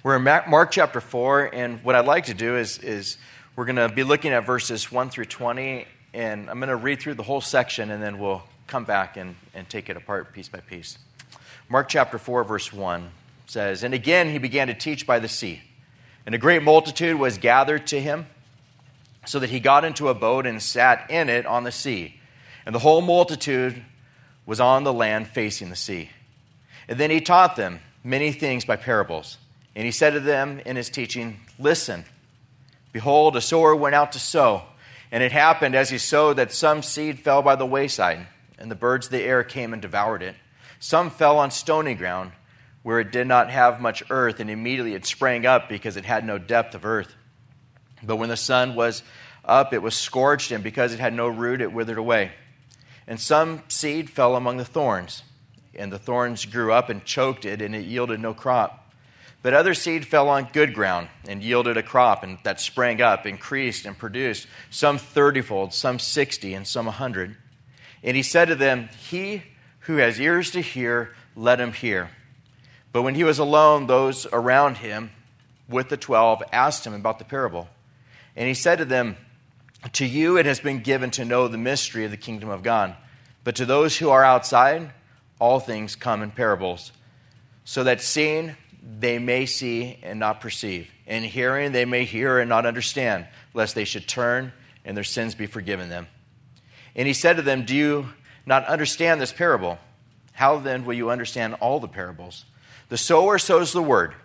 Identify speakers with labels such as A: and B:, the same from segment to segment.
A: We're in Mark chapter 4, and what I'd like to do is we're going to be looking at verses 1 through 20, and I'm going to read through the whole section, and then we'll come back and take it apart piece by piece. Mark chapter 4, verse 1 says, "And again he began to teach by the sea, and a great multitude was gathered to him, so that he got into a boat and sat in it on the sea. And the whole multitude was on the land facing the sea. And then he taught them many things by parables. And he said to them in his teaching, 'Listen, behold, a sower went out to sow. And it happened as he sowed that some seed fell by the wayside, and the birds of the air came and devoured it. Some fell on stony ground, where it did not have much earth, and immediately it sprang up because it had no depth of earth. But when the sun was up, it was scorched, and because it had no root, it withered away. And some seed fell among the thorns, and the thorns grew up and choked it, and it yielded no crop. But other seed fell on good ground and yielded a crop, and that sprang up, increased, and produced, some 30-fold, some 60, and some 100. And he said to them, 'He who has ears to hear, let him hear.' But when he was alone, those around him with the 12 asked him about the parable. And he said to them, 'To you it has been given to know the mystery of the kingdom of God. But to those who are outside, all things come in parables, so that seeing they may see and not perceive, and hearing they may hear and not understand, lest they should turn and their sins be forgiven them.' And he said to them, 'Do you not understand this parable? How then will you understand all the parables? The sower sows the word,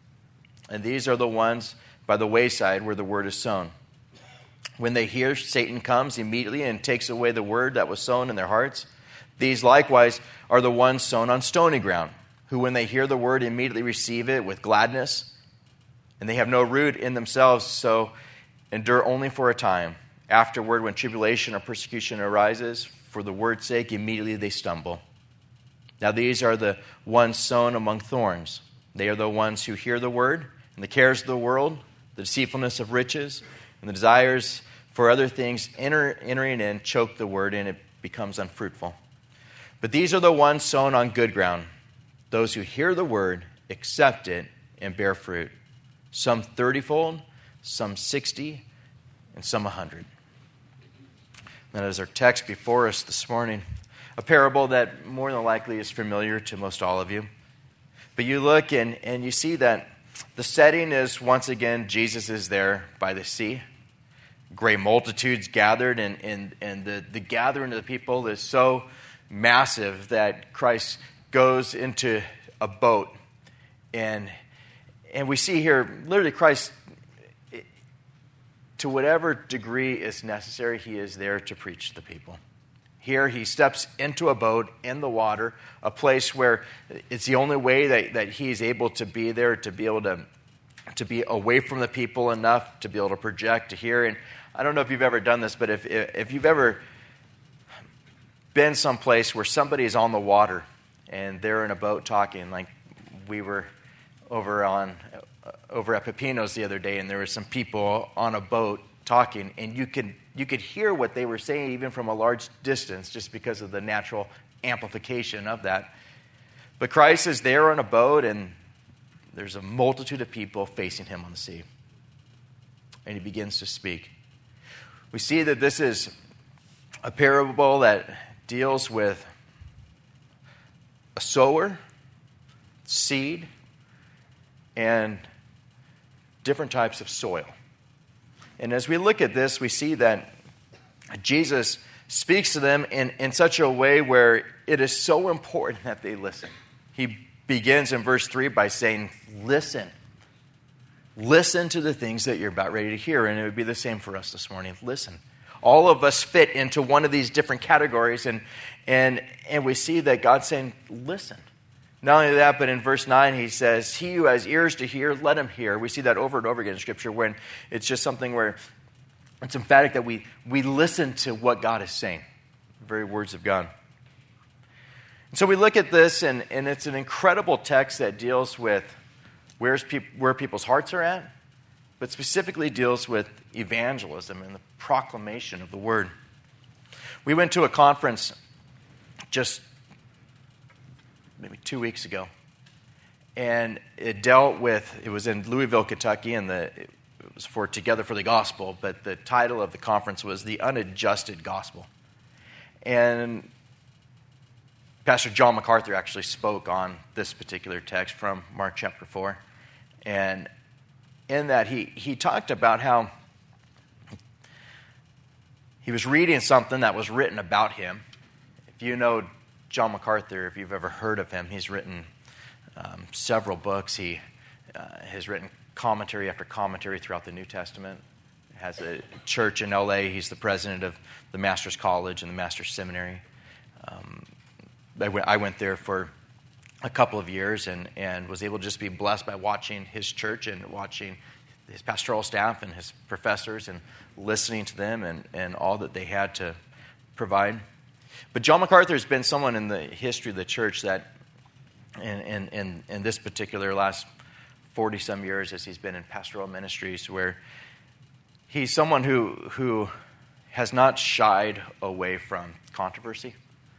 A: and these are the ones by the wayside where the word is sown. When they hear, Satan comes immediately and takes away the word that was sown in their hearts. These likewise are the ones sown on stony ground, who when they hear the word immediately receive it with gladness, and they have no root in themselves, so endure only for a time. Afterward, when tribulation or persecution arises, for the word's sake, immediately they stumble. Now these are the ones sown among thorns. They are the ones who hear the word, and the cares of the world, the deceitfulness of riches, and the desires for other things entering in choke the word, and it becomes unfruitful. But these are the ones sown on good ground, those who hear the word, accept it, and bear fruit. Some 30-fold, some 60, and some 100. That is our text before us this morning. A parable that more than likely is familiar to most all of you. But you look and you see that the setting is, once again, Jesus is there by the sea. Great multitudes gathered, and the gathering of the people is so massive that Christ goes into a boat. And we see here, literally, Christ, to whatever degree is necessary, he is there to preach to the people. Here he steps into a boat in the water, a place where it's the only way that he's able to be there, to be able to be away from the people enough to be able to project, to hear. And I don't know if you've ever done this, but if you've ever been someplace where somebody is on the water and they're in a boat talking, like we were over at Pepino's the other day, and there were some people on a boat talking, and you could hear what they were saying even from a large distance just because of the natural amplification of that. But Christ is there on a boat, and there's a multitude of people facing him on the sea. And he begins to speak. We see that this is a parable that deals with a sower, seed, and different types of soil. And as we look at this, we see that Jesus speaks to them in such a way where it is so important that they listen. He begins in verse 3 by saying, "Listen. Listen to the things that you're about ready to hear." And it would be the same for us this morning. Listen. All of us fit into one of these different categories, and we see that God's saying, listen. Not only that, but in verse 9 he says, "He who has ears to hear, let him hear." We see that over and over again in Scripture when it's just something where it's emphatic that we listen to what God is saying, the very words of God. And so we look at this, and it's an incredible text that deals with where people's hearts are at, but specifically deals with evangelism and the proclamation of the word. We went to a conference just maybe 2 weeks ago, And it was in Louisville, Kentucky, and it was for Together for the Gospel, but the title of the conference was The Unadjusted Gospel. And Pastor John MacArthur actually spoke on this particular text from Mark chapter 4. And in that, he talked about how he was reading something that was written about him. If you know John MacArthur, if you've ever heard of him, he's written several books. He has written commentary after commentary throughout the New Testament. Has a church in L.A. He's the president of the Master's College and the Master's Seminary. I went there for a couple of years and was able to just be blessed by watching his church and watching his pastoral staff and his professors and listening to them and all that they had to provide. But John MacArthur has been someone in the history of the church that in this particular last 40-some years as he's been in pastoral ministries, where he's someone who has not shied away from controversy.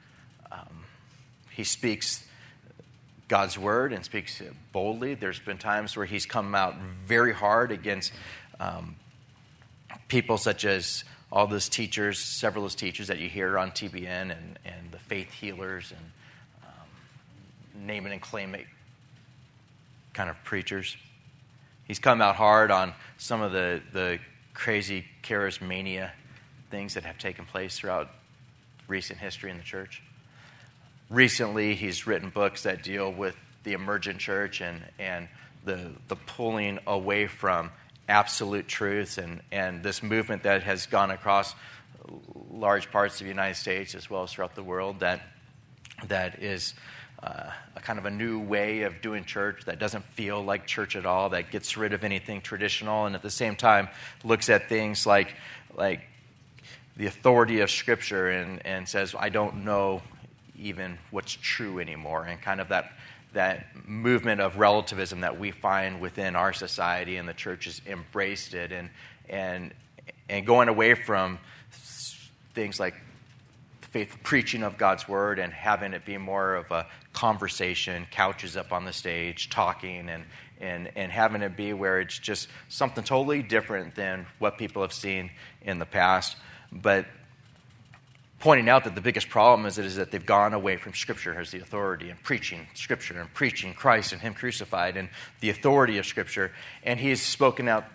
A: He speaks God's word and speaks boldly. There's been times where he's come out very hard against people such as all those teachers, several of those teachers that you hear on TBN and the faith healers and name it and claim it kind of preachers. He's come out hard on some of the crazy charismania things that have taken place throughout recent history in the church. Recently, he's written books that deal with the emergent church and the pulling away from absolute truths and this movement that has gone across large parts of the United States as well as throughout the world that is a kind of a new way of doing church that doesn't feel like church at all, that gets rid of anything traditional, and at the same time looks at things like the authority of Scripture and says, I don't know even what's true anymore, and kind of that movement of relativism that we find within our society, and the church has embraced it, and going away from things like the faithful preaching of God's word and having it be more of a conversation, couches up on the stage, talking, and having it be where it's just something totally different than what people have seen in the past. But pointing out that the biggest problem is that they've gone away from Scripture as the authority and preaching Scripture and preaching Christ and Him crucified and the authority of Scripture. And He has spoken out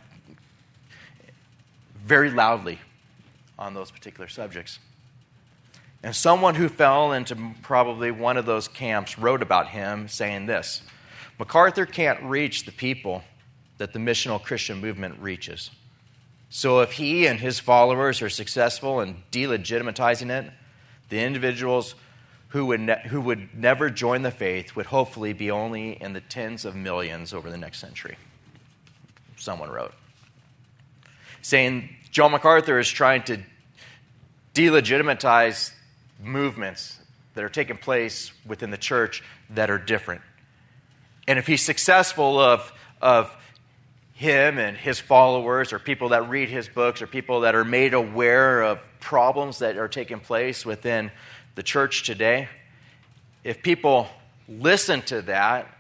A: very loudly on those particular subjects. And someone who fell into probably one of those camps wrote about him saying this: MacArthur can't reach the people that the missional Christian movement reaches. So if he and his followers are successful in delegitimatizing it, the individuals who would never join the faith would hopefully be only in the tens of millions over the next century. Someone wrote. Saying John MacArthur is trying to delegitimize movements that are taking place within the church that are different. And if he's successful of him and his followers, or people that read his books, or people that are made aware of problems that are taking place within the church today, if people listen to that,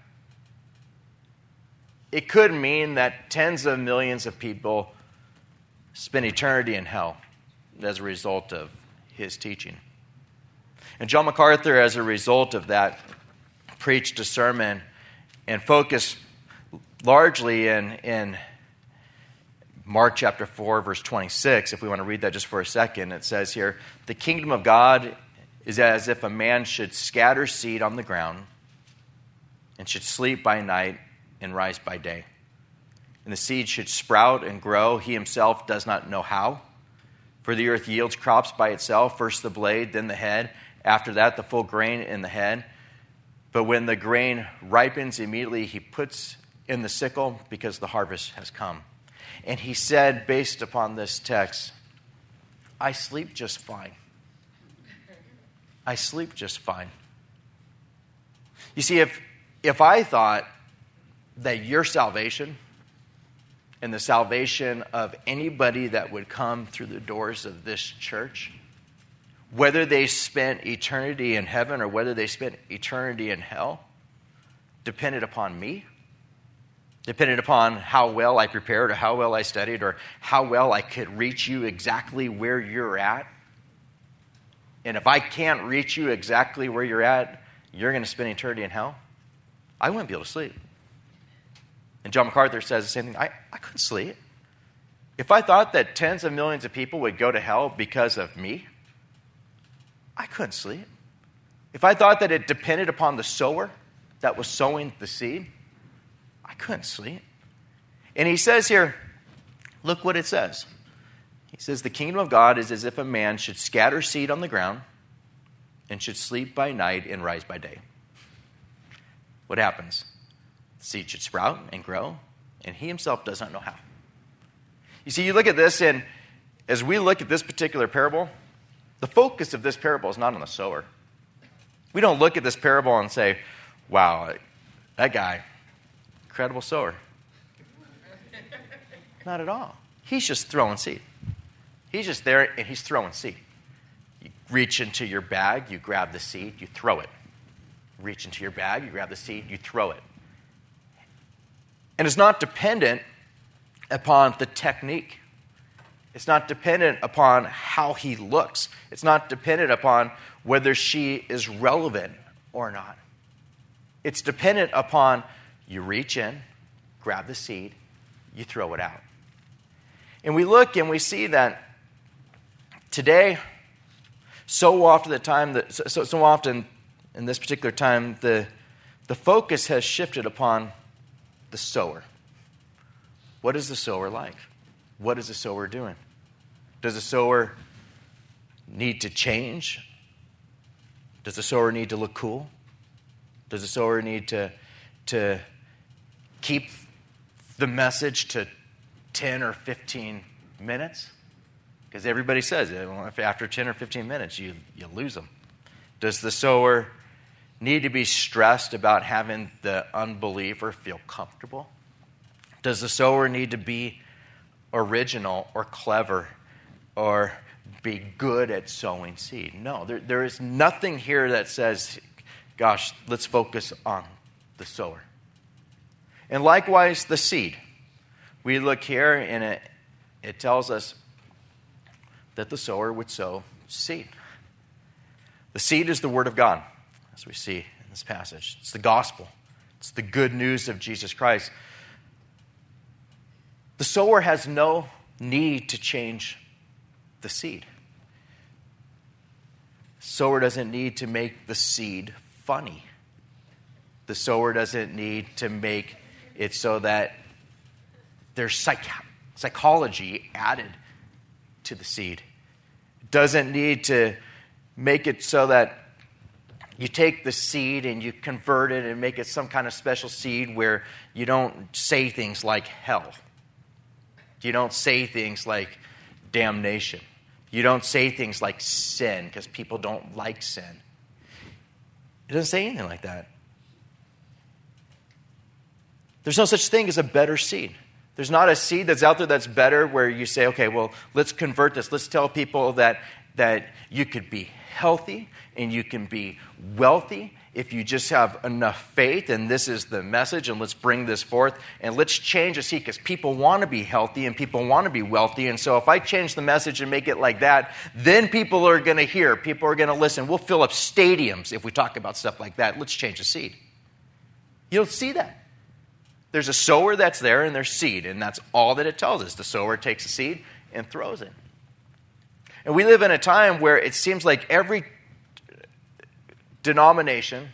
A: it could mean that tens of millions of people spend eternity in hell as a result of his teaching. And John MacArthur, as a result of that, preached a sermon and focused largely in Mark chapter 4, verse 26. If we want to read that just for a second, it says here, "The kingdom of God is as if a man should scatter seed on the ground and should sleep by night and rise by day. And the seed should sprout and grow. He himself does not know how. For the earth yields crops by itself, first the blade, then the head. After that, the full grain in the head. But when the grain ripens, immediately he puts in the sickle because the harvest has come." And he said, based upon this text, I sleep just fine. I sleep just fine. You see, if I thought that your salvation and the salvation of anybody that would come through the doors of this church, whether they spent eternity in heaven or whether they spent eternity in hell, depended upon me, depended upon how well I prepared or how well I studied or how well I could reach you exactly where you're at. And if I can't reach you exactly where you're at, you're going to spend eternity in hell. I wouldn't be able to sleep. And John MacArthur says the same thing. I couldn't sleep. If I thought that tens of millions of people would go to hell because of me, I couldn't sleep. If I thought that it depended upon the sower that was sowing the seed, I couldn't sleep. And he says here, look what it says. He says, the kingdom of God is as if a man should scatter seed on the ground and should sleep by night and rise by day. What happens? The seed should sprout and grow, and he himself does not know how. You see, you look at this, and as we look at this particular parable, the focus of this parable is not on the sower. We don't look at this parable and say, wow, that guy, incredible sower. Not at all. He's just throwing seed. He's just there and he's throwing seed. You reach into your bag, you grab the seed, you throw it. Reach into your bag, you grab the seed, you throw it. And it's not dependent upon the technique. It's not dependent upon how he looks. It's not dependent upon whether she is relevant or not. It's dependent upon you reach in, grab the seed, you throw it out. And we look and we see that today, so often in this particular time, the focus has shifted upon the sower. What is the sower like? What is the sower doing? Does the sower need to change? Does the sower need to look cool? Does the sower need to keep the message to 10 or 15 minutes? Because everybody says, if after 10 or 15 minutes, you lose them. Does the sower need to be stressed about having the unbeliever feel comfortable? Does the sower need to be original or clever or be good at sowing seed? No, there is nothing here that says, gosh, let's focus on the sower. And likewise, the seed. We look here and it tells us that the sower would sow seed. The seed is the word of God, as we see in this passage. It's the gospel. It's the good news of Jesus Christ. The sower has no need to change the seed. The sower doesn't need to make the seed funny. The sower doesn't need to make it so that there's psychology added to the seed. It doesn't need to make it so that you take the seed and you convert it and make it some kind of special seed where you don't say things like hell. You don't say things like damnation. You don't say things like sin because people don't like sin. It doesn't say anything like that. There's no such thing as a better seed. There's not a seed that's out there that's better where you say, okay, well, let's convert this. Let's tell people that you could be healthy and you can be wealthy if you just have enough faith, and this is the message, and let's bring this forth, and let's change the seed because people want to be healthy and people want to be wealthy, and so if I change the message and make it like that, then people are going to hear, people are going to listen. We'll fill up stadiums if we talk about stuff like that. Let's change the seed. You don't see that. There's a sower that's there and there's seed, and that's all that it tells us. The sower takes the seed and throws it. And we live in a time where it seems like every denomination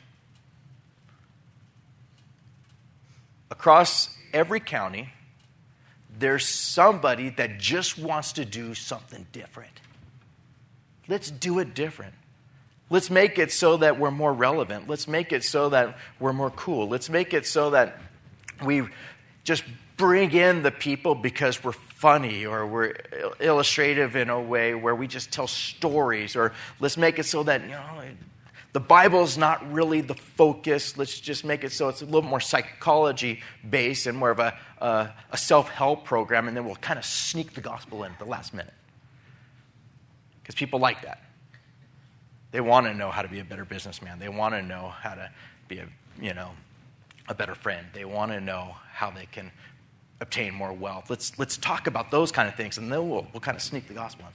A: across every county, there's somebody that just wants to do something different. Let's do it different. Let's make it so that we're more relevant. Let's make it so that we're more cool. Let's make it so that we just bring in the people because we're funny or we're illustrative in a way where we just tell stories, or let's make it so that, the Bible's not really the focus. Let's just make it so it's a little more psychology based and more of a self-help program, and then we'll kind of sneak the gospel in at the last minute. Because people like that. They want to know how to be a better businessman. They want to know how to be a better friend. They want to know how they can obtain more wealth. Let's talk about those kind of things, and then we'll kind of sneak the gospel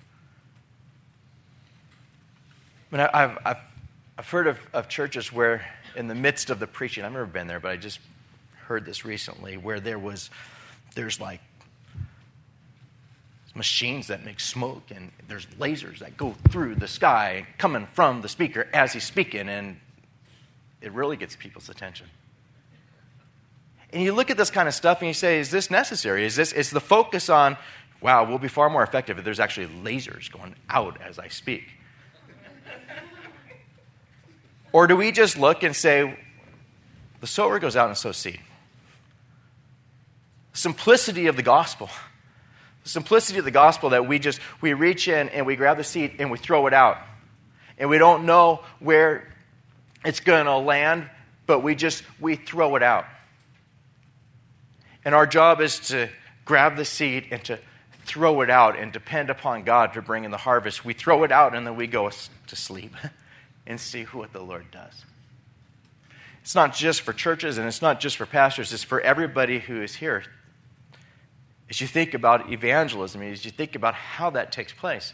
A: in. But I've heard of churches where in the midst of the preaching, I've never been there, but I just heard this recently, where there's like machines that make smoke, and there's lasers that go through the sky coming from the speaker as he's speaking, and it really gets people's attention. And you look at this kind of stuff and you say, is this necessary? Is the focus on, wow, we'll be far more effective if there's actually lasers going out as I speak? Or do we just look and say, the sower goes out and sows seed? Simplicity of the gospel. The simplicity of the gospel that we reach in and we grab the seed and we throw it out. And we don't know where it's going to land, but we throw it out. And our job is to grab the seed and to throw it out and depend upon God to bring in the harvest. We throw it out and then we go to sleep and see what the Lord does. It's not just for churches and it's not just for pastors. It's for everybody who is here. As you think about evangelism, as you think about how that takes place,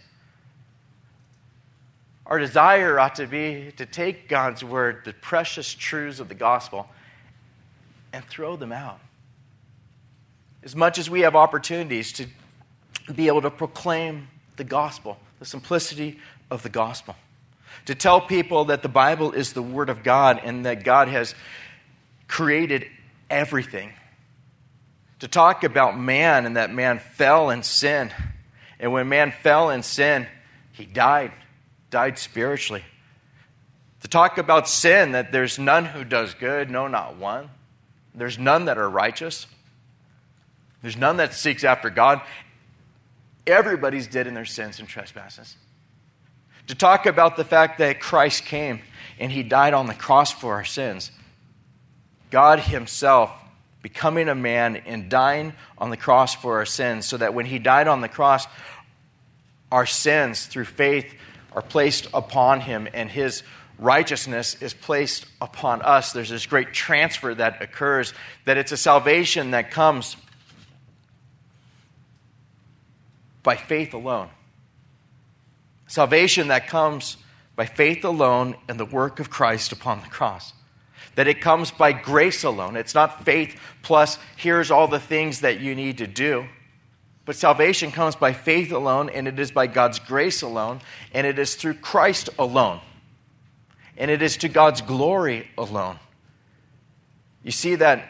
A: our desire ought to be to take God's word, the precious truths of the gospel, and throw them out. As much as we have opportunities to be able to proclaim the gospel, the simplicity of the gospel, to tell people that the Bible is the Word of God and that God has created everything, to talk about man and that man fell in sin, and when man fell in sin, he died spiritually. To talk about sin, that there's none who does good, no, not one. There's none that are righteous. There's none that seeks after God. Everybody's dead in their sins and trespasses. To talk about the fact that Christ came and he died on the cross for our sins. God himself becoming a man and dying on the cross for our sins, so that when he died on the cross, our sins through faith are placed upon him and his righteousness is placed upon us. There's this great transfer that occurs, that it's a salvation that comes by faith alone. Salvation that comes by faith alone and the work of Christ upon the cross. That it comes by grace alone. It's not faith plus here's all the things that you need to do. But salvation comes by faith alone, and it is by God's grace alone, and it is through Christ alone. And it is to God's glory alone. You see that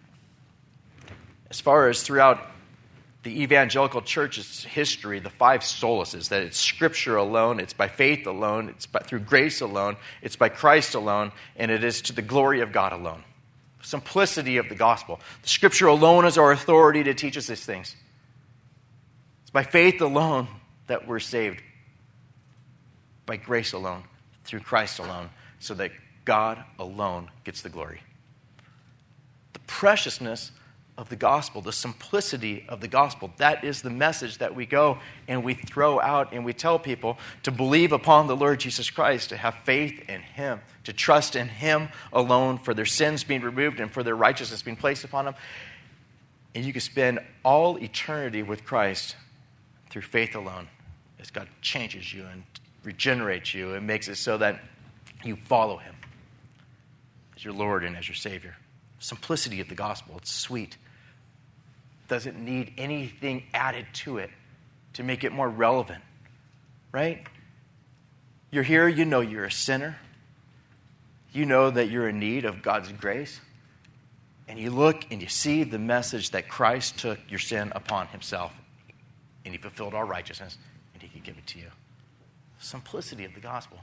A: as far as throughout the evangelical church's history, the five solaces, that it's Scripture alone, it's by faith alone, it's through grace alone, it's by Christ alone, and it is to the glory of God alone. Simplicity of the gospel. The Scripture alone is our authority to teach us these things. It's by faith alone that we're saved. By grace alone, through Christ alone, so that God alone gets the glory. The preciousness of the gospel, the simplicity of the gospel. That is the message that we go and we throw out and we tell people to believe upon the Lord Jesus Christ, to have faith in him, to trust in him alone for their sins being removed and for their righteousness being placed upon them. And you can spend all eternity with Christ through faith alone, as God changes you and regenerates you and makes it so that you follow him as your Lord and as your Savior. Simplicity of the gospel. It's sweet. Doesn't need anything added to it to make it more relevant. Right? You're here, you know you're a sinner. You know that you're in need of God's grace. And you look and you see the message that Christ took your sin upon himself. And he fulfilled all righteousness. And he could give it to you. Simplicity of the gospel.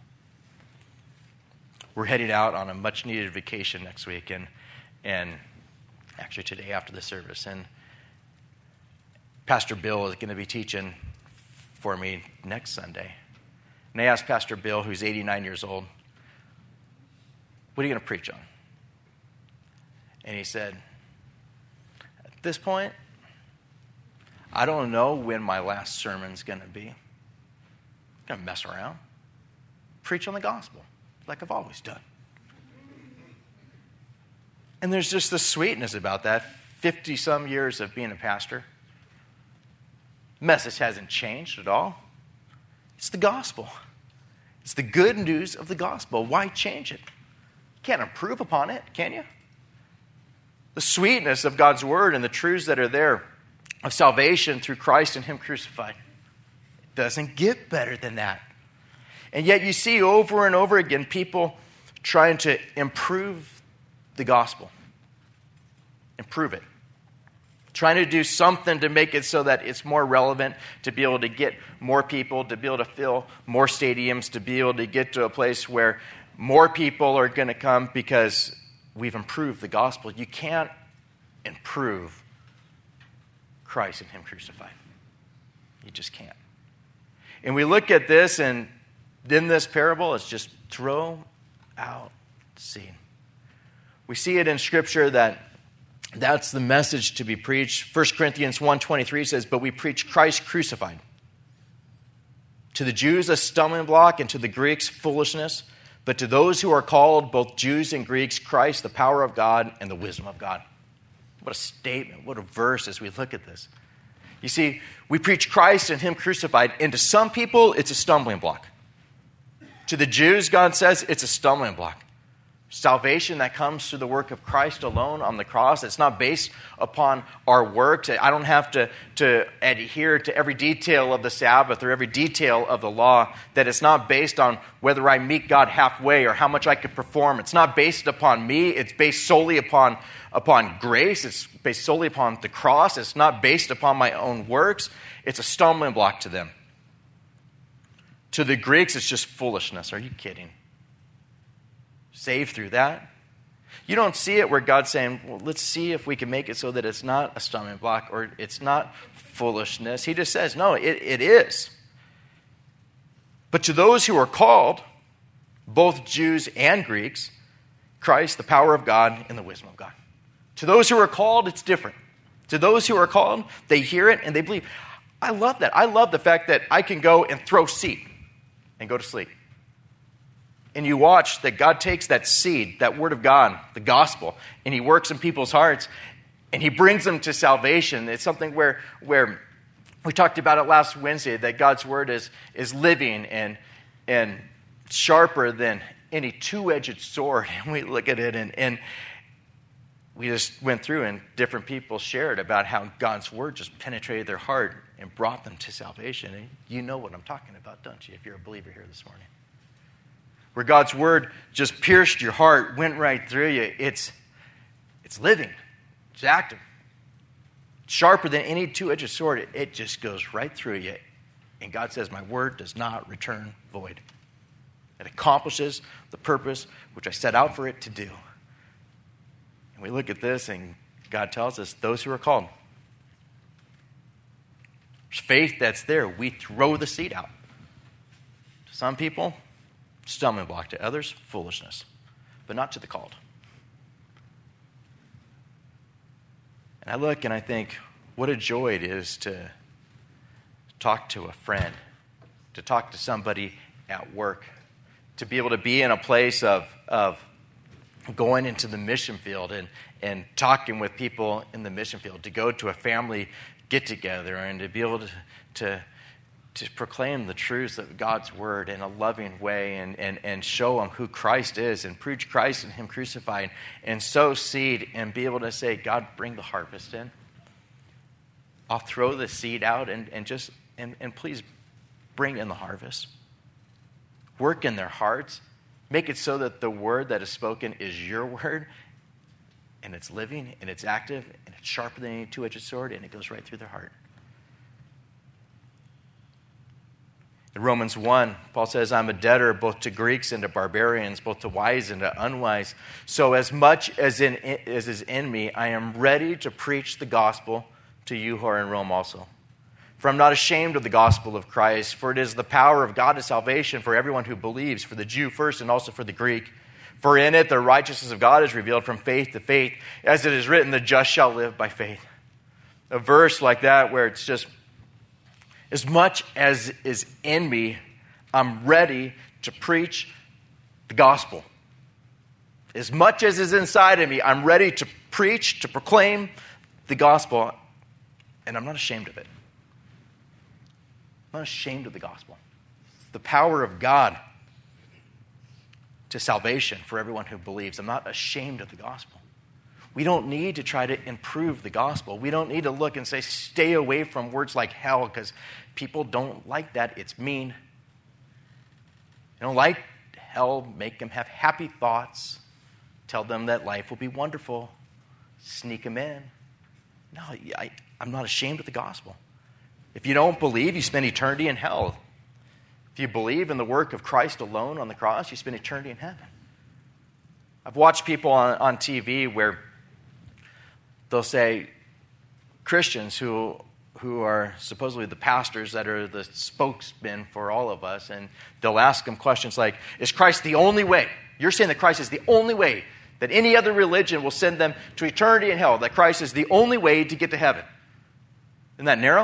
A: We're heading out on a much needed vacation next week. And actually today after the service. And Pastor Bill is going to be teaching for me next Sunday. And I asked Pastor Bill, who's 89 years old, what are you going to preach on? And he said, at this point, I don't know when my last sermon's going to be. I'm going to mess around. Preach on the gospel, like I've always done. And there's just this sweetness about that. 50-some years of being a pastor. Message hasn't changed at all. It's the gospel. It's the good news of the gospel. Why change it? You can't improve upon it, can you? The sweetness of God's word and the truths that are there of salvation through Christ and Him crucified. It doesn't get better than that. And yet you see over and over again people trying to improve the gospel. Improve it. Trying to do something to make it so that it's more relevant, to be able to get more people, to be able to fill more stadiums, to be able to get to a place where more people are going to come because we've improved the gospel. You can't improve Christ and Him crucified. You just can't. And we look at this, and in this parable, it's just throw out seed. We see it in Scripture that's the message to be preached. 1 Corinthians 1:23 says, "But we preach Christ crucified. To the Jews a stumbling block, and to the Greeks foolishness. But to those who are called, both Jews and Greeks, Christ, the power of God and the wisdom of God." What a statement, what a verse as we look at this. You see, we preach Christ and Him crucified, and to some people, it's a stumbling block. To the Jews, God says, it's a stumbling block. Salvation that comes through the work of Christ alone on the cross. It's not based upon our works. I don't have to adhere to every detail of the Sabbath or every detail of the law. That it's not based on whether I meet God halfway or how much I could perform. It's not based upon me. It's based solely upon grace. It's based solely upon the cross. It's not based upon my own works. It's a stumbling block to them. To the Greeks, it's just foolishness. Are you kidding? Saved through that? You don't see it where God's saying, well, let's see if we can make it so that it's not a stumbling block or it's not foolishness. He just says, no, it is. But to those who are called, both Jews and Greeks, Christ, the power of God and the wisdom of God. To those who are called, it's different. To those who are called, they hear it and they believe. I love that. I love the fact that I can go and throw seed and go to sleep. And you watch that God takes that seed, that word of God, the gospel, and He works in people's hearts, and He brings them to salvation. It's something where we talked about it last Wednesday, that God's word is living and sharper than any two-edged sword. And we look at it, and we just went through, and different people shared about how God's word just penetrated their heart and brought them to salvation. And you know what I'm talking about, don't you, if you're a believer here this morning? Where God's word just pierced your heart, went right through you. It's living. It's active. Sharper than any two-edged sword. It just goes right through you. And God says, my word does not return void. It accomplishes the purpose which I set out for it to do. And we look at this, and God tells us, those who are called. There's faith that's there. We throw the seed out. To some people, stumbling block. To others, foolishness. But not to the called. And I look and I think, what a joy it is to talk to a friend, to talk to somebody at work, to be able to be in a place of going into the mission field and talking with people in the mission field, to go to a family get-together and to be able to proclaim the truths of God's word in a loving way and show them who Christ is and preach Christ and Him crucified and sow seed and be able to say, God, bring the harvest in. I'll throw the seed out and please bring in the harvest. Work in their hearts. Make it so that the word that is spoken is your word, and it's living and it's active and it's sharper than any two-edged sword, and it goes right through their heart. In Romans 1, Paul says, I'm a debtor both to Greeks and to barbarians, both to wise and to unwise. So as much as is in me, I am ready to preach the gospel to you who are in Rome also. For I'm not ashamed of the gospel of Christ, for it is the power of God to salvation for everyone who believes, for the Jew first and also for the Greek. For in it the righteousness of God is revealed from faith to faith, as it is written, the just shall live by faith. A verse like that where it's just, as much as is in me, I'm ready to preach the gospel. As much as is inside of me, I'm ready to preach, to proclaim the gospel, and I'm not ashamed of it. I'm not ashamed of the gospel. It's the power of God to salvation for everyone who believes. I'm not ashamed of the gospel. We don't need to try to improve the gospel. We don't need to look and say, stay away from words like hell, because people don't like that. It's mean. They don't like hell. Make them have happy thoughts. Tell them that life will be wonderful. Sneak them in. No, I'm not ashamed of the gospel. If you don't believe, you spend eternity in hell. If you believe in the work of Christ alone on the cross, you spend eternity in heaven. I've watched people on TV where they'll say Christians who are supposedly the pastors that are the spokesmen for all of us, and they'll ask them questions like, is Christ the only way? You're saying that Christ is the only way, that any other religion will send them to eternity in hell, that Christ is the only way to get to heaven. Isn't that narrow?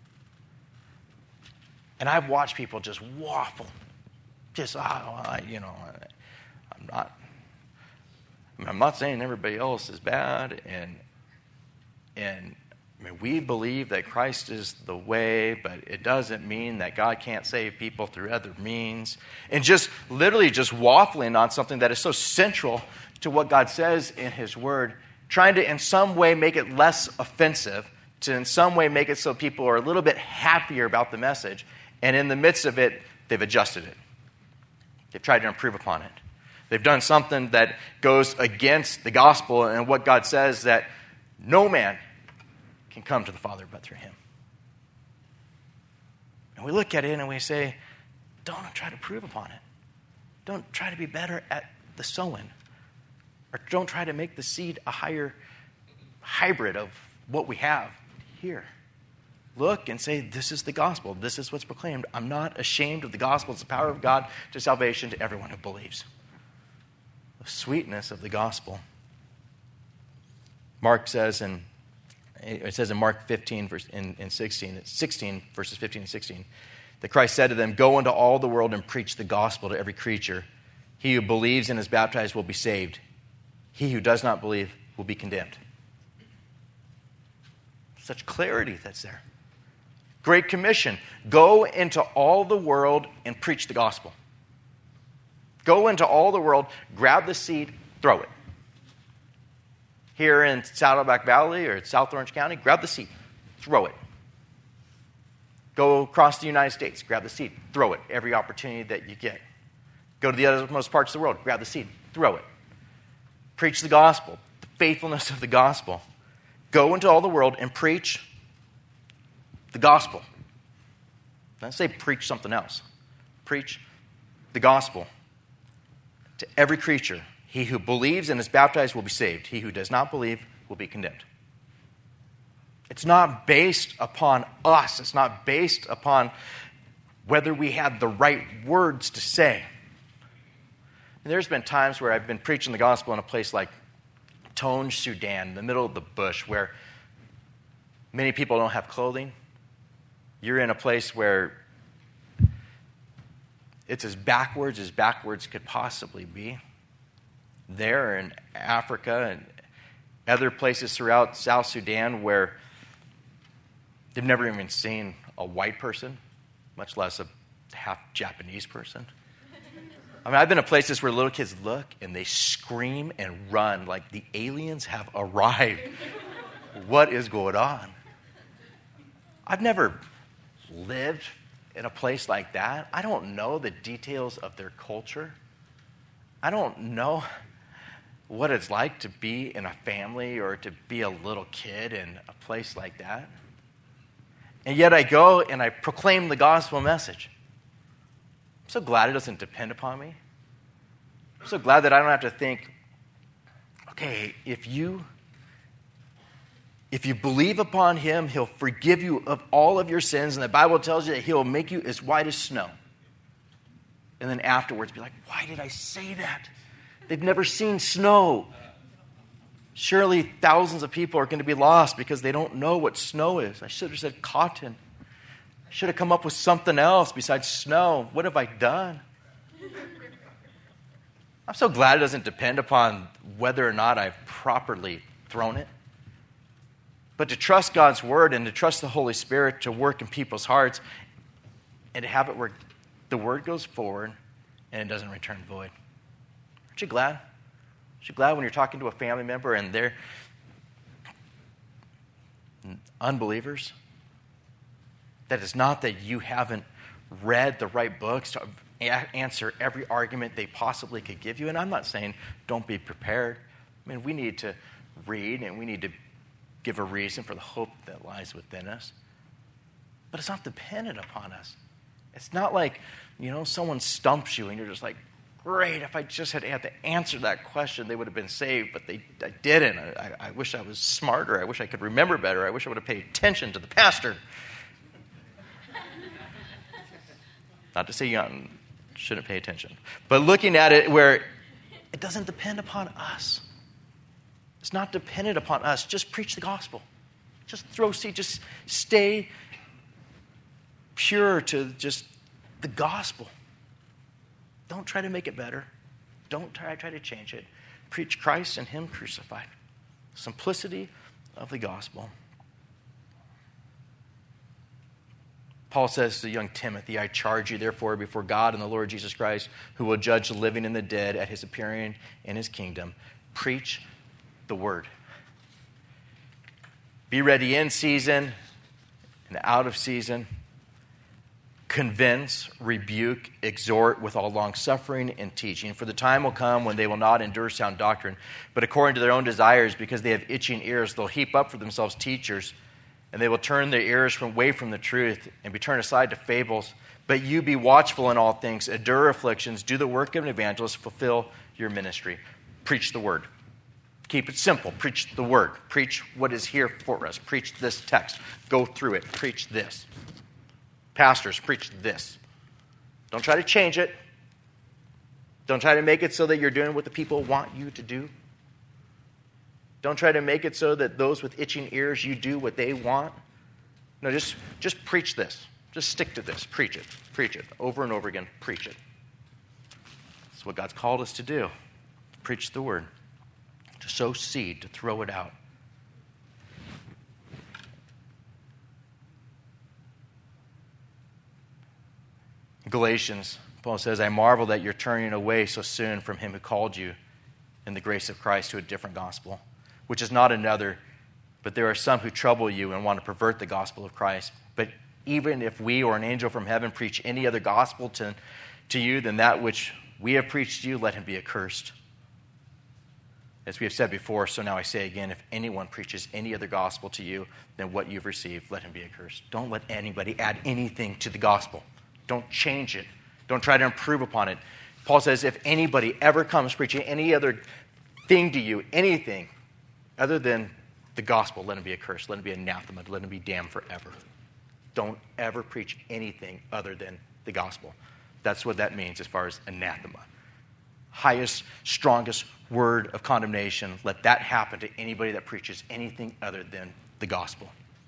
A: And I've watched people just waffle. Just, I'm not saying everybody else is bad, and I mean, we believe that Christ is the way, but it doesn't mean that God can't save people through other means. And just literally just waffling on something that is so central to what God says in His Word, trying to in some way make it less offensive, to in some way make it so people are a little bit happier about the message. And in the midst of it, they've adjusted it. They've tried to improve upon it. They've done something that goes against the gospel and what God says, that no man can come to the Father but through Him. And we look at it and we say, don't try to prove upon it. Don't try to be better at the sowing. Or don't try to make the seed a higher hybrid of what we have here. Look and say, this is the gospel. This is what's proclaimed. I'm not ashamed of the gospel. It's the power of God to salvation to everyone who believes. The sweetness of the gospel. It says in Mark 15 and 16 verses 15 and 16, that Christ said to them, go into all the world and preach the gospel to every creature. He who believes and is baptized will be saved. He who does not believe will be condemned. Such clarity that's there. Great Commission. Go into all the world and preach the gospel. Go into all the world, grab the seed, throw it. Here in Saddleback Valley or South Orange County, grab the seed, throw it. Go across the United States, grab the seed, throw it. Every opportunity that you get. Go to the othermost parts of the world, grab the seed, throw it. Preach the gospel, the faithfulness of the gospel. Go into all the world and preach the gospel. Don't say preach something else. Preach the gospel to every creature. He who believes and is baptized will be saved. He who does not believe will be condemned. It's not based upon us. It's not based upon whether we had the right words to say. And there's been times where I've been preaching the gospel in a place like Tonj, Sudan, in the middle of the bush, where many people don't have clothing. You're in a place where it's as backwards could possibly be. There in Africa and other places throughout South Sudan where they've never even seen a white person, much less a half Japanese person. I mean, I've been to places where little kids look and they scream and run like the aliens have arrived. What is going on? I've never lived in a place like that. I don't know the details of their culture. I don't know what it's like to be in a family or to be a little kid in a place like that. And yet I go and I proclaim the gospel message. I'm so glad it doesn't depend upon me. I'm so glad that I don't have to think, okay, if you believe upon Him, He'll forgive you of all of your sins, and the Bible tells you that He'll make you as white as snow. And then afterwards be like, why did I say that? They've never seen snow. Surely thousands of people are going to be lost because they don't know what snow is. I should have said cotton. I should have come up with something else besides snow. What have I done? I'm so glad it doesn't depend upon whether or not I've properly thrown it. But to trust God's word and to trust the Holy Spirit to work in people's hearts and to have it where the word goes forward and it doesn't return void. Aren't you glad? Aren't you glad when you're talking to a family member and they're unbelievers? That it's not that you haven't read the right books to answer every argument they possibly could give you. And I'm not saying don't be prepared. I mean, we need to read and we need to give a reason for the hope that lies within us. But it's not dependent upon us. It's not like, someone stumps you and you're just like, great, if I just had to answer that question, they would have been saved, but I didn't. I wish I was smarter. I wish I could remember better. I wish I would have paid attention to the pastor. Not to say you shouldn't pay attention. But looking at it where it doesn't depend upon us. It's not dependent upon us. Just preach the gospel. Just throw seed. Just stay pure to just the gospel. Don't try to make it better. Don't try to change it. Preach Christ and Him crucified. Simplicity of the gospel. Paul says to young Timothy, I charge you therefore before God and the Lord Jesus Christ, who will judge the living and the dead at His appearing in His kingdom. Preach the word. Be ready in season and out of season. Convince, rebuke, exhort with all long-suffering and teaching. For the time will come when they will not endure sound doctrine, but according to their own desires, because they have itching ears, they'll heap up for themselves teachers, and they will turn their ears away from the truth and be turned aside to fables. But you be watchful in all things, endure afflictions, do the work of an evangelist, fulfill your ministry. Preach the word. Keep it simple. Preach the word. Preach what is here for us. Preach this text. Go through it. Preach this. Pastors, preach this. Don't try to change it. Don't try to make it so that you're doing what the people want you to do. Don't try to make it so that those with itching ears, you do what they want. No, just preach this. Just stick to this. Preach it. Preach it. Over and over again, preach it. That's what God's called us to do. Preach the word. To sow seed, to throw it out. Galatians, Paul says, I marvel that you're turning away so soon from Him who called you in the grace of Christ to a different gospel, which is not another, but there are some who trouble you and want to pervert the gospel of Christ. But even if we or an angel from heaven preach any other gospel to you than that which we have preached to you, let him be accursed. As we have said before, so now I say again, if anyone preaches any other gospel to you than what you've received, let him be accursed. Don't let anybody add anything to the gospel. Don't change it. Don't try to improve upon it. Paul says, if anybody ever comes preaching any other thing to you, anything other than the gospel, let him be accursed. Let him be anathema. Let him be damned forever. Don't ever preach anything other than the gospel. That's what that means as far as anathema. Highest, strongest word of condemnation. Let that happen to anybody that preaches anything other than the gospel.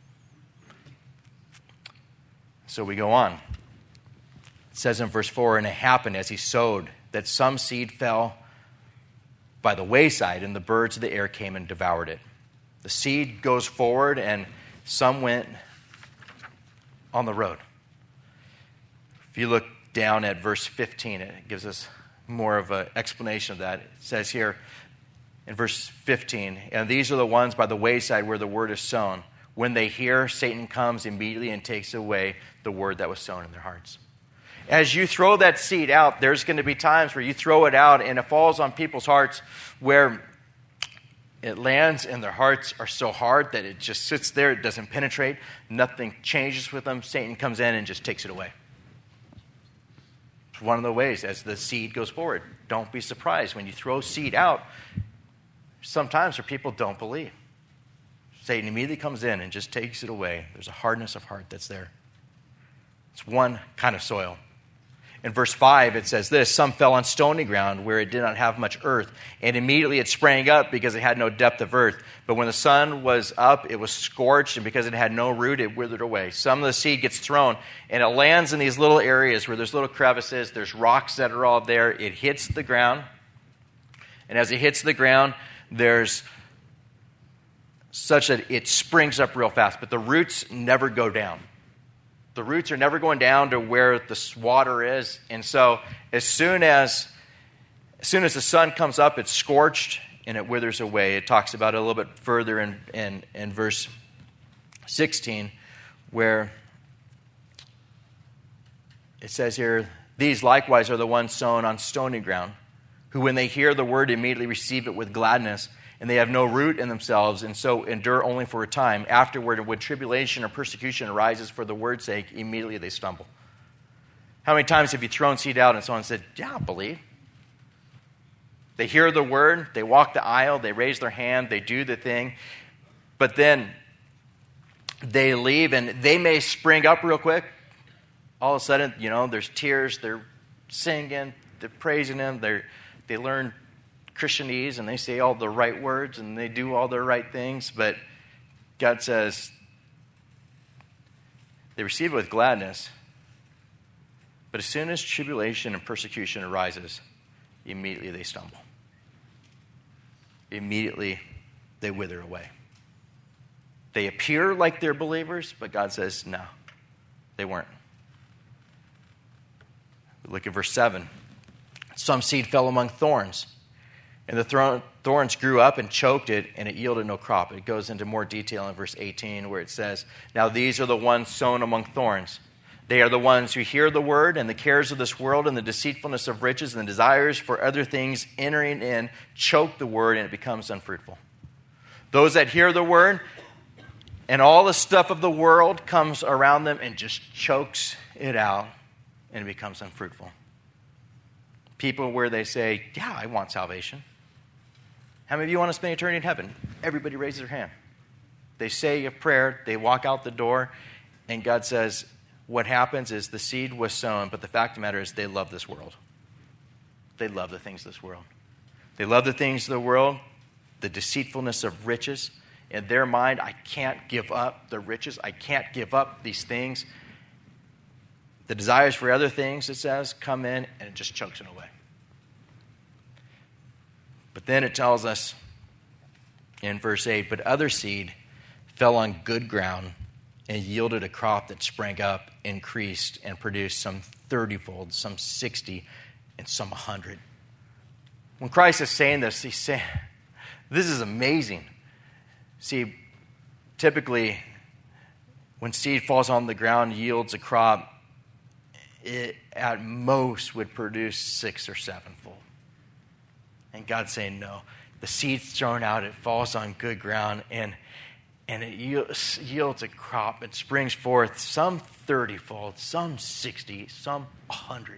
A: So we go on. It says in verse 4, and it happened as he sowed that some seed fell by the wayside, and the birds of the air came and devoured it. The seed goes forward, and some went on the road. If you look down at verse 15, it gives us more of an explanation of that. It says here in verse 15, and these are the ones by the wayside where the word is sown. When they hear, Satan comes immediately and takes away the word that was sown in their hearts. As you throw that seed out, there's going to be times where you throw it out and it falls on people's hearts where it lands and their hearts are so hard that it just sits there, it doesn't penetrate, nothing changes with them. Satan comes in and just takes it away. It's one of the ways as the seed goes forward. Don't be surprised when you throw seed out, sometimes where people don't believe. Satan immediately comes in and just takes it away. There's a hardness of heart that's there. It's one kind of soil. In verse 5, it says this, some fell on stony ground where it did not have much earth, and immediately it sprang up because it had no depth of earth. But when the sun was up, it was scorched, and because it had no root, it withered away. Some of the seed gets thrown, and it lands in these little areas where there's little crevices, there's rocks that are all there. It hits the ground, And as it hits the ground, there's such that it springs up real fast, but the roots never go down. The roots are never going down to where the water is. And so as soon as the sun comes up, it's scorched and it withers away. It talks about it a little bit further in verse 16, where it says here, these likewise are the ones sown on stony ground, who when they hear the word immediately receive it with gladness, and they have no root in themselves, and so endure only for a time. Afterward, when tribulation or persecution arises for the word's sake, immediately they stumble. How many times have you thrown seed out and someone said, yeah, I believe? They hear the word, they walk the aisle, they raise their hand, they do the thing, but then they leave, and they may spring up real quick. All of a sudden, there's tears, they're singing, they're praising Him, they learn Christianese, and they say all the right words, and they do all the right things, but God says they receive it with gladness, but as soon as tribulation and persecution arises, immediately they stumble. Immediately they wither away. They appear like they're believers, but God says, no, they weren't. Look at verse 7. Some seed fell among thorns, and the thorns grew up and choked it, and it yielded no crop. It goes into more detail in verse 18, where it says, now these are the ones sown among thorns. They are the ones who hear the word, and the cares of this world and the deceitfulness of riches and the desires for other things entering in choke the word, and it becomes unfruitful. Those that hear the word, and all the stuff of the world comes around them and just chokes it out, and it becomes unfruitful. People where they say, yeah, I want salvation. How many of you want to spend eternity in heaven? Everybody raises their hand. They say a prayer, they walk out the door, and God says, what happens is the seed was sown, but the fact of the matter is they love this world. They love the things of this world. They love the things of the world, the deceitfulness of riches. In their mind, I can't give up the riches. I can't give up these things. The desires for other things, it says, come in, and it just chokes it away. But then it tells us in verse 8, but other seed fell on good ground and yielded a crop that sprang up, increased, and produced some 30-fold, some 60, and some 100. When Christ is saying this, he's saying, this is amazing. See, typically, when seed falls on the ground, yields a crop, it at most would produce 6 or 7-fold. And God's saying, no. The seed's thrown out, it falls on good ground, and it yields a crop. It springs forth some 30-fold, some 60, some 100.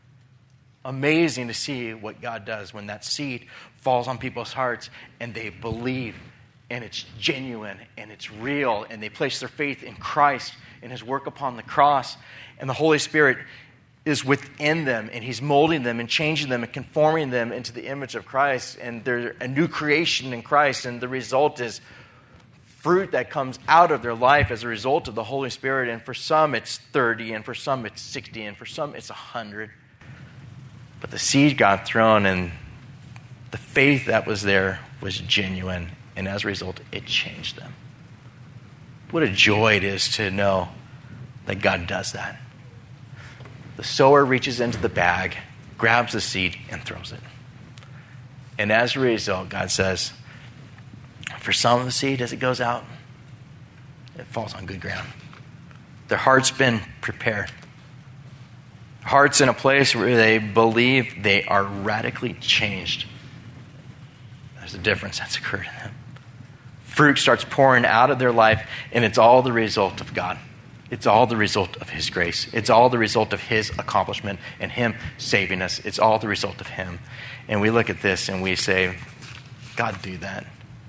A: Amazing to see what God does when that seed falls on people's hearts and they believe, and it's genuine and it's real, and they place their faith in Christ and His work upon the cross, and the Holy Spirit is within them, and He's molding them and changing them and conforming them into the image of Christ, and they're a new creation in Christ, and the result is fruit that comes out of their life as a result of the Holy Spirit. And for some it's 30, and for some it's 60, and for some it's 100. But the seed got thrown, and the faith that was there was genuine, and as a result it changed them. What a joy it is to know that God does that. The sower reaches into the bag, grabs the seed, and throws it. And as a result, God says, for some of the seed, as it goes out, it falls on good ground. Their heart's been prepared. Their heart's in a place where they believe they are radically changed. There's a difference that's occurred in them. Fruit starts pouring out of their life, and it's all the result of God. It's all the result of His grace. It's all the result of His accomplishment and Him saving us. It's all the result of Him. And we look at this and we say, God, do that.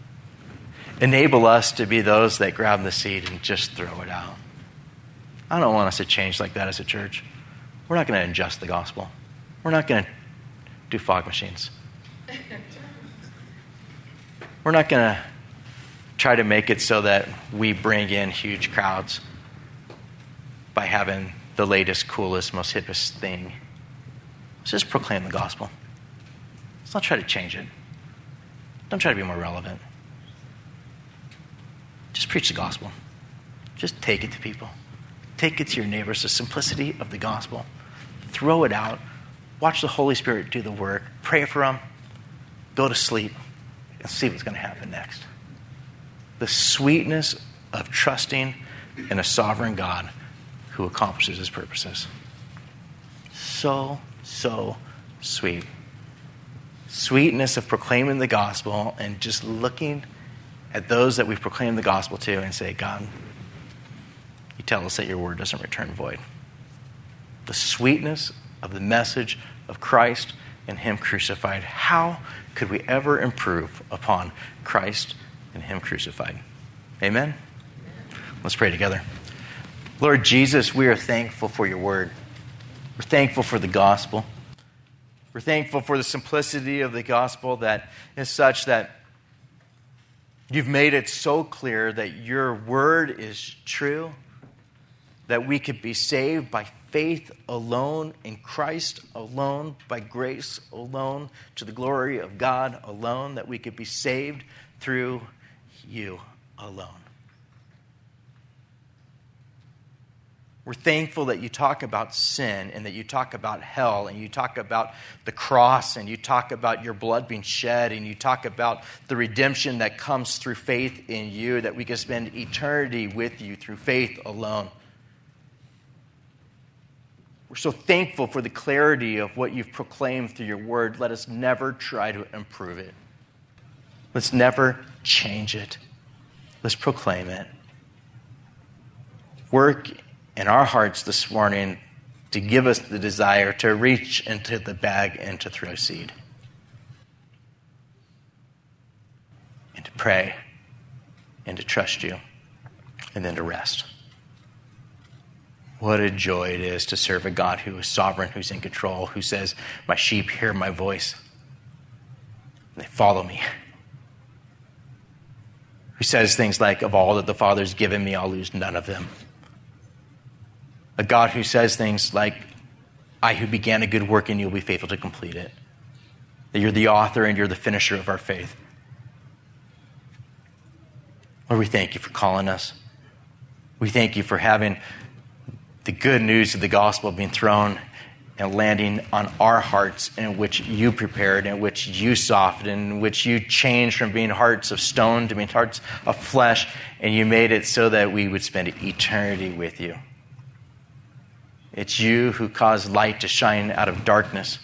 A: Enable us to be those that grab the seed and just throw it out. I don't want us to change like that as a church. We're not going to ingest the gospel. We're not going to do fog machines. We're not going to try to make it so that we bring in huge crowds by having the latest, coolest, most hippest thing. Let's just proclaim the gospel. Let's not try to change it. Don't try to be more relevant. Just preach the gospel. Just take it to people. Take it to your neighbors, the simplicity of the gospel. Throw it out. Watch the Holy Spirit do the work. Pray for them. Go to sleep and see what's going to happen next. The sweetness of trusting in a sovereign God who accomplishes his purposes. So sweet. Sweetness of proclaiming the gospel and just looking at those that we've proclaimed the gospel to and say, God, you tell us that your word doesn't return void. The sweetness of the message of Christ and him crucified. How could we ever improve upon Christ and him crucified? Amen? Let's pray together. Lord Jesus, we are thankful for your word. We're thankful for the gospel. We're thankful for the simplicity of the gospel that is such that you've made it so clear that your word is true, that we could be saved by faith alone, in Christ alone, by grace alone, to the glory of God alone, that we could be saved through you alone. We're thankful that you talk about sin and that you talk about hell and you talk about the cross and you talk about your blood being shed and you talk about the redemption that comes through faith in you, that we can spend eternity with you through faith alone. We're so thankful for the clarity of what you've proclaimed through your word. Let us never try to improve it. Let's never change it. Let's proclaim it. Work in our hearts this morning to give us the desire to reach into the bag and to throw seed. And to pray and to trust you and then to rest. What a joy it is to serve a God who is sovereign, who's in control, who says, my sheep hear my voice. They follow me. Who says things like, of all that the Father's given me, I'll lose none of them. A God who says things like, I who began a good work in you will be faithful to complete it. That you're the author and you're the finisher of our faith. Lord, we thank you for calling us. We thank you for having the good news of the gospel being thrown and landing on our hearts, in which you prepared, in which you softened, in which you changed from being hearts of stone to being hearts of flesh, and you made it so that we would spend eternity with you. It's you who caused light to shine out of darkness.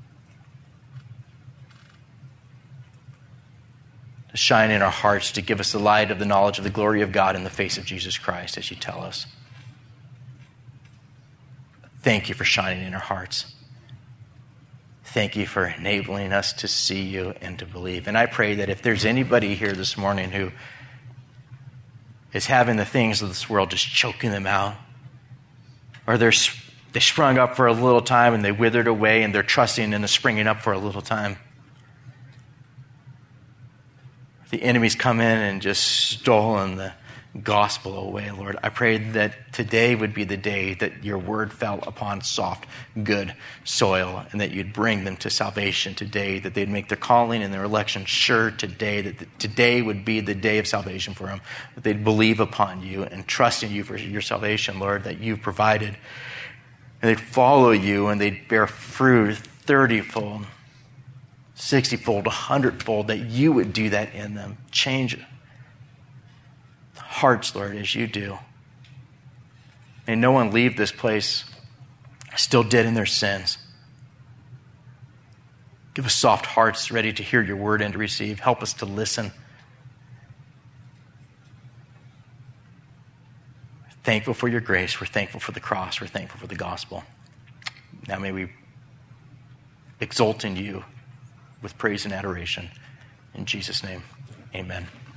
A: To shine in our hearts, to give us the light of the knowledge of the glory of God in the face of Jesus Christ, as you tell us. Thank you for shining in our hearts. Thank you for enabling us to see you and to believe. And I pray that if there's anybody here this morning who is having the things of this world just choking them out, or they sprung up for a little time and they withered away and they're trusting in the springing up for a little time. The enemy's come in and just stolen the gospel away, Lord. I pray that today would be the day that your word fell upon soft, good soil and that you'd bring them to salvation today, that they'd make their calling and their election sure today, that today would be the day of salvation for them, that they'd believe upon you and trust in you for your salvation, Lord, that you've provided. And they'd follow you and they'd bear fruit 30-fold, 60-fold, 100-fold, that you would do that in them. Change hearts, Lord, as you do. May no one leave this place still dead in their sins. Give us soft hearts ready to hear your word and to receive. Help us to listen. Thankful for your grace. We're thankful for the cross. We're thankful for the gospel. Now may we exult in you with praise and adoration. In Jesus' name, amen.